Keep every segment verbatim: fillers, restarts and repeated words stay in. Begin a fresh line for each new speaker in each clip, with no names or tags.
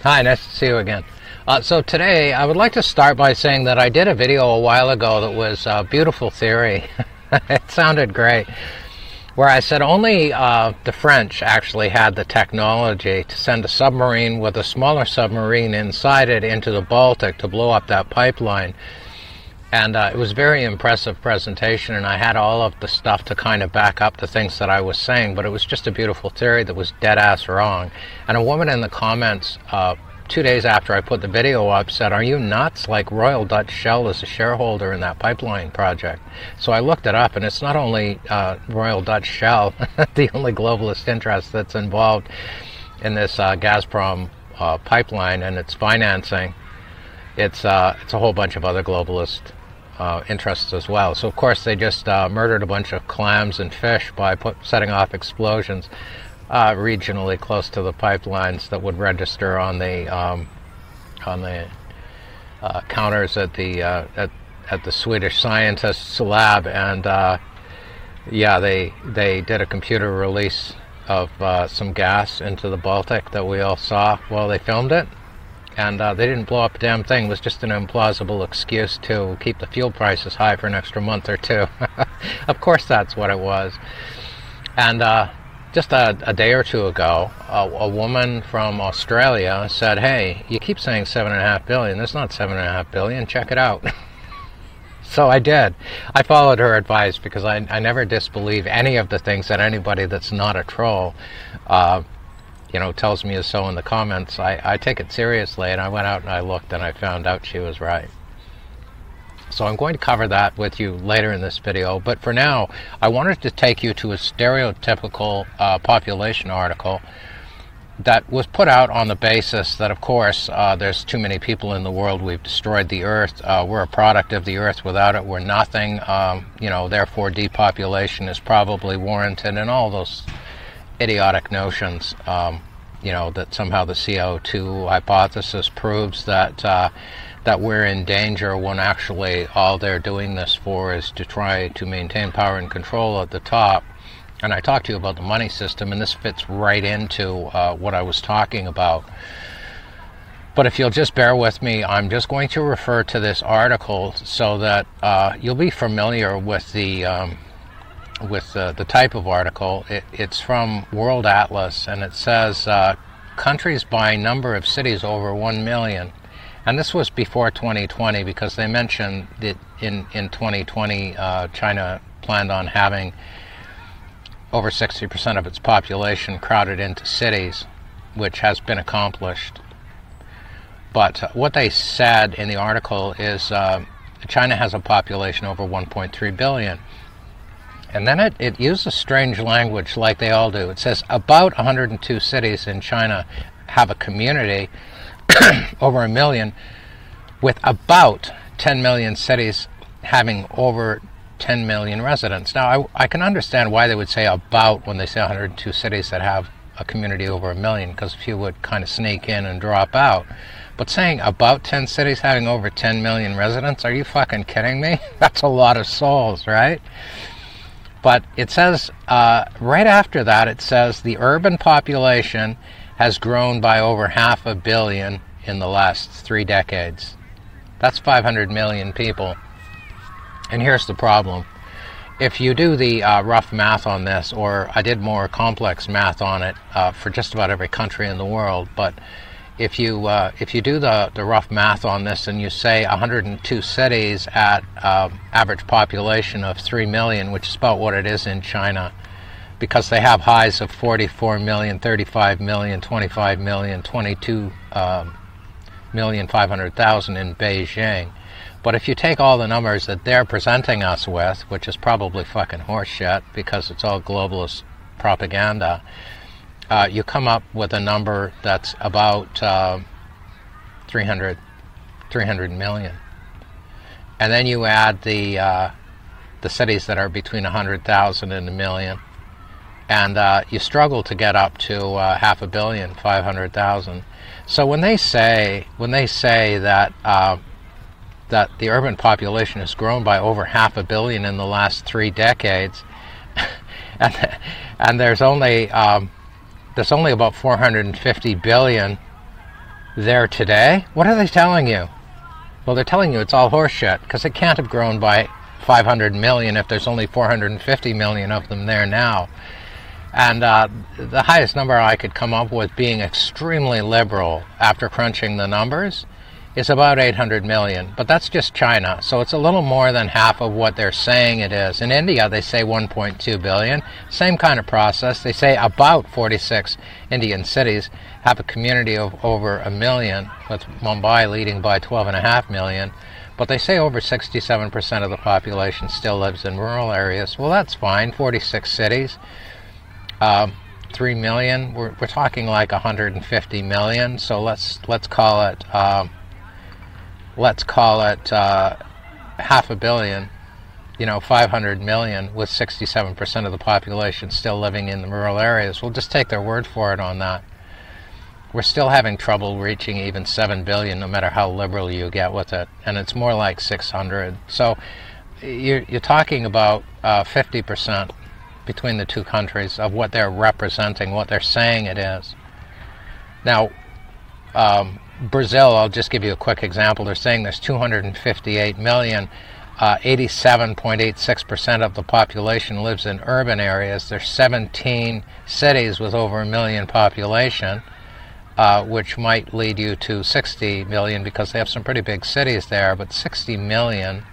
Hi, nice to see you again. Uh, so today I would like to start by saying that I did a video a while ago that was a beautiful theory. It sounded great. Where I said only uh, the French actually had the technology to send a submarine with a smaller submarine inside it into the Baltic to blow up that pipeline. And uh, it was a very impressive presentation, and I had all of the stuff to kind of back up the things that I was saying, but it was just a beautiful theory that was dead-ass wrong. And a woman in the comments uh, two days after I put the video up said, "Are you nuts? Like, Royal Dutch Shell is a shareholder in that pipeline project." So I looked it up, and it's not only uh, Royal Dutch Shell, the only globalist interest that's involved in this uh, Gazprom uh, pipeline and its financing. It's, uh, it's a whole bunch of other globalist Uh, interests as well. So of course they just uh, murdered a bunch of clams and fish by put, setting off explosions uh, regionally close to the pipelines that would register on the um, on the uh, counters at the uh, at at the Swedish scientists' lab. And uh, yeah, they they did a computer release of uh, some gas into the Baltic that we all saw while they filmed it. And uh, they didn't blow up a damn thing. It was just an implausible excuse to keep the fuel prices high for an extra month or two. Of course that's what it was. And uh, just a, a day or two ago, a, a woman from Australia said, "Hey, you keep saying seven and a half billion. There's not seven and a half billion. Check it out." So I did. I followed her advice because I, I never disbelieve any of the things that anybody that's not a troll uh, you know, tells me is so in the comments. I, I take it seriously, and I went out and I looked and I found out she was right. So I'm going to cover that with you later in this video, but for now I wanted to take you to a stereotypical uh, population article that was put out on the basis that, of course, uh, there's too many people in the world, we've destroyed the earth, uh, we're a product of the earth, without it we're nothing, um, you know, therefore depopulation is probably warranted, and all those idiotic notions, um, you know, that somehow the C O two hypothesis proves that uh, that we're in danger, when actually all they're doing this for is to try to maintain power and control at the top. And I talked to you about the money system, and this fits right into uh, what I was talking about. But if you'll just bear with me, I'm just going to refer to this article so that uh, you'll be familiar with the um, with uh, the type of article. It, it's from World Atlas, and it says uh, countries by number of cities over one million. And this was before twenty twenty, because they mentioned that in, in twenty twenty uh, China planned on having over sixty percent of its population crowded into cities, which has been accomplished. But uh, what they said in the article is uh, China has a population over one point three billion. And then it, it uses strange language like they all do. It says about one hundred two cities in China have a community over a million, with about ten million cities having over ten million residents. Now, I, I can understand why they would say about when they say one hundred two cities that have a community over a million, because a few would kind of sneak in and drop out. But saying about ten cities having over ten million residents, are you fucking kidding me? That's a lot of souls, right? But it says, uh, right after that, it says the urban population has grown by over half a billion in the last three decades. That's five hundred million people. And here's the problem. If you do the uh, rough math on this, or I did more complex math on it uh, for just about every country in the world, but if you uh, if you do the, the rough math on this, and you say one hundred two cities at uh, average population of three million, which is about what it is in China, because they have highs of forty-four million, thirty-five million, twenty-five million, twenty-two um, million five hundred thousand in Beijing. But if you take all the numbers that they're presenting us with, which is probably fucking horseshit because it's all globalist propaganda, Uh, you come up with a number that's about uh, three hundred, three hundred million. And then you add the uh, the cities that are between one hundred thousand and a million, and uh, you struggle to get up to uh, half a billion, five hundred thousand. So when they say when they say that uh, that the urban population has grown by over half a billion in the last three decades, and and there's only um, there's only about four hundred fifty billion there today. What are they telling you? Well, they're telling you it's all horseshit, because it can't have grown by five hundred million if there's only four hundred fifty million of them there now. And uh, the highest number I could come up with, being extremely liberal after crunching the numbers, is about eight hundred million. But that's just China, so it's a little more than half of what they're saying it is. In India, they say one point two billion. Same kind of process. They say about forty-six Indian cities have a community of over a million, with Mumbai leading by twelve point five million. But they say over sixty-seven percent of the population still lives in rural areas. Well, that's fine. forty-six cities. Um, three million. We're, we're talking like one hundred fifty million. So let's let's call it um, let's call it uh, half a billion. You know, five hundred million, with sixty-seven percent of the population still living in the rural areas. We'll just take their word for it on that. We're still having trouble reaching even seven billion, no matter how liberal you get with it, and it's more like six hundred. So you're, you're talking about uh, fifty percent between the two countries of what they're representing, what they're saying it is. Now, um, Brazil, I'll just give you a quick example. They're saying there's two hundred fifty-eight million. Uh, eighty-seven point eight six percent of the population lives in urban areas. There's seventeen cities with over a million population, uh, which might lead you to sixty million, because they have some pretty big cities there, but sixty million,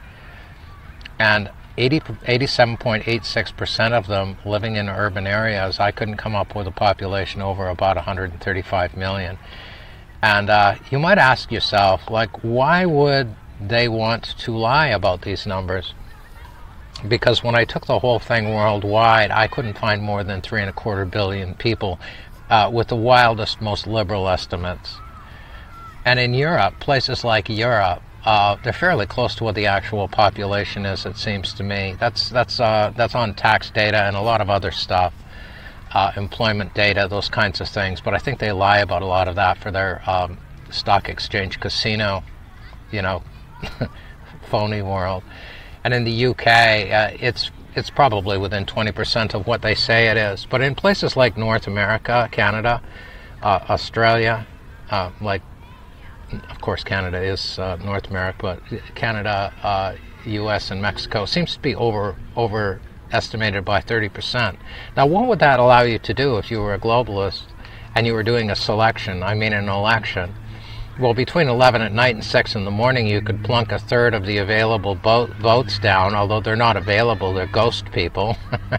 and eighty, eighty-seven point eight six percent of them living in urban areas. I couldn't come up with a population over about one hundred thirty-five million. And uh, you might ask yourself, like, why would they want to lie about these numbers? Because when I took the whole thing worldwide, I couldn't find more than three and a quarter billion people, uh, with the wildest, most liberal estimates. And in Europe, places like Europe, uh, they're fairly close to what the actual population is, it seems to me. That's that's uh, that's on tax data and a lot of other stuff, uh, employment data, those kinds of things. But I think they lie about a lot of that for their um, stock exchange casino, you know, phony world. And in the U K, uh, it's it's probably within twenty percent of what they say it is. But in places like North America, Canada, uh, Australia, uh, like, of course Canada is uh, North America, but Canada, uh, U S and Mexico seems to be over overestimated by thirty percent. Now, what would that allow you to do if you were a globalist and you were doing a selection, I mean an election? Well, between eleven at night and six in the morning, you could plunk a third of the available vote, votes down, although they're not available, they're ghost people.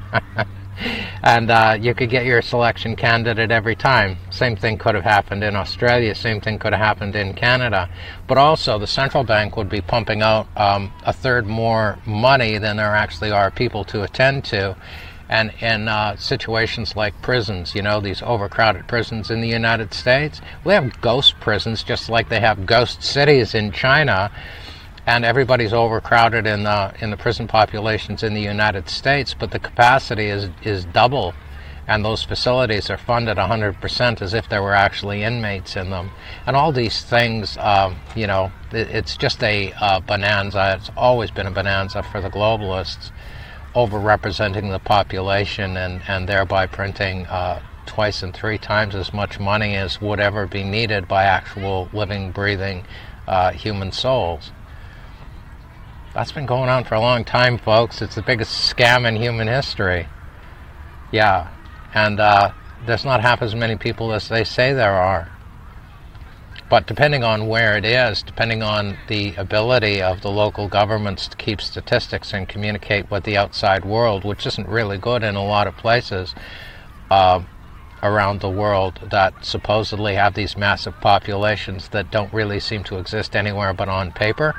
And uh, you could get your selection candidate every time. Same thing could have happened in Australia, same thing could have happened in Canada. But also, the central bank would be pumping out um, a third more money than there actually are people to attend to. And in uh, situations like prisons, you know, these overcrowded prisons in the United States, we have ghost prisons just like they have ghost cities in China, and everybody's overcrowded in the in the prison populations in the United States, but the capacity is is double, and those facilities are funded one hundred percent as if there were actually inmates in them. And all these things, um, you know, it, it's just a uh, bonanza. It's always been a bonanza for the globalists, over-representing the population and, and thereby printing uh, twice and three times as much money as would ever be needed by actual living, breathing uh, human souls. That's been going on for a long time, folks. It's the biggest scam in human history. Yeah, and uh, there's not half as many people as they say there are. But depending on where it is, depending on the ability of the local governments to keep statistics and communicate with the outside world, which isn't really good in a lot of places uh, around the world that supposedly have these massive populations that don't really seem to exist anywhere but on paper.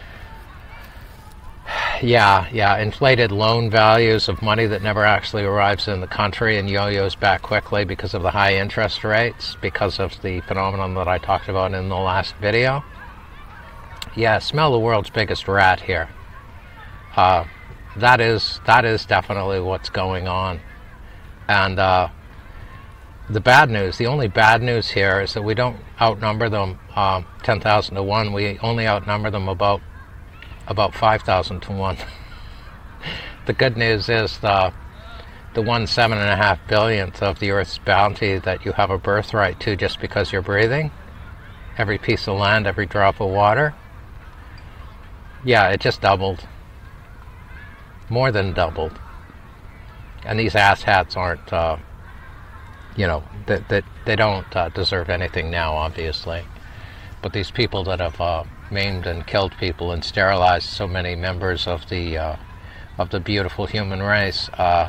Yeah, yeah, inflated loan values of money that never actually arrives in the country and yo-yos back quickly because of the high interest rates, because of the phenomenon that I talked about in the last video. Yeah, smell the world's biggest rat here. Uh, that is that is definitely what's going on. And uh, the bad news, the only bad news here is that we don't outnumber them uh, ten thousand to one. We only outnumber them about about five thousand to one. The good news is the the one seven and a half billionth of the Earth's bounty that you have a birthright to just because you're breathing. every piece of land, every drop of water. Yeah, it just doubled. More than doubled. And these asshats aren't, uh, you know, that they, they, they don't uh, deserve anything now, obviously. But these people that have uh, maimed and killed people and sterilized so many members of the uh, of the beautiful human race, uh,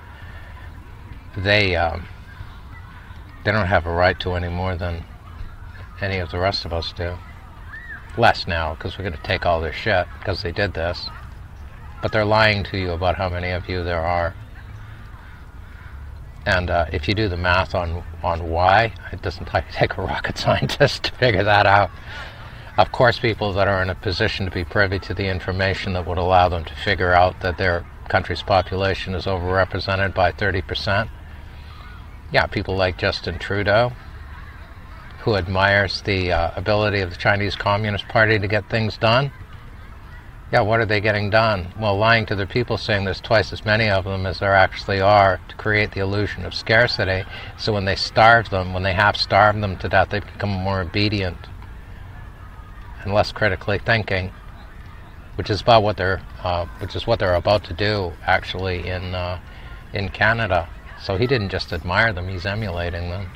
they um, they don't have a right to any more than any of the rest of us do. Less now, because we're going to take all their shit because they did this. But they're lying to you about how many of you there are. And uh, if you do the math on, on why, it doesn't take a rocket scientist to figure that out. Of course, people that are in a position to be privy to the information that would allow them to figure out that their country's population is overrepresented by thirty percent. Yeah, people like Justin Trudeau, who admires the uh, ability of the Chinese Communist Party to get things done. Yeah, what are they getting done? Well, lying to their people, saying there's twice as many of them as there actually are, to create the illusion of scarcity. So when they starve them, when they have starved them to death, they become more obedient and less critically thinking, which is about what they're, uh, which is what they're about to do actually in uh, in Canada. So he didn't just admire them; he's emulating them.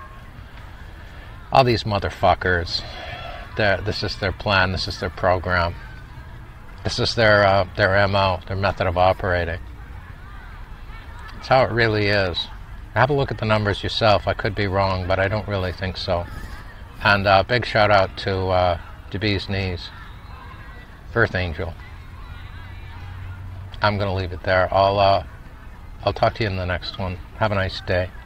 All these motherfuckers, this is their plan. This is their program. This is their uh, their M O, their method of operating. It's how it really is. Have a look at the numbers yourself. I could be wrong, but I don't really think so. And uh, big shout out to uh, De Bees Knees, Earth Angel. I'm going to leave it there. I'll uh, I'll talk to you in the next one. Have a nice day.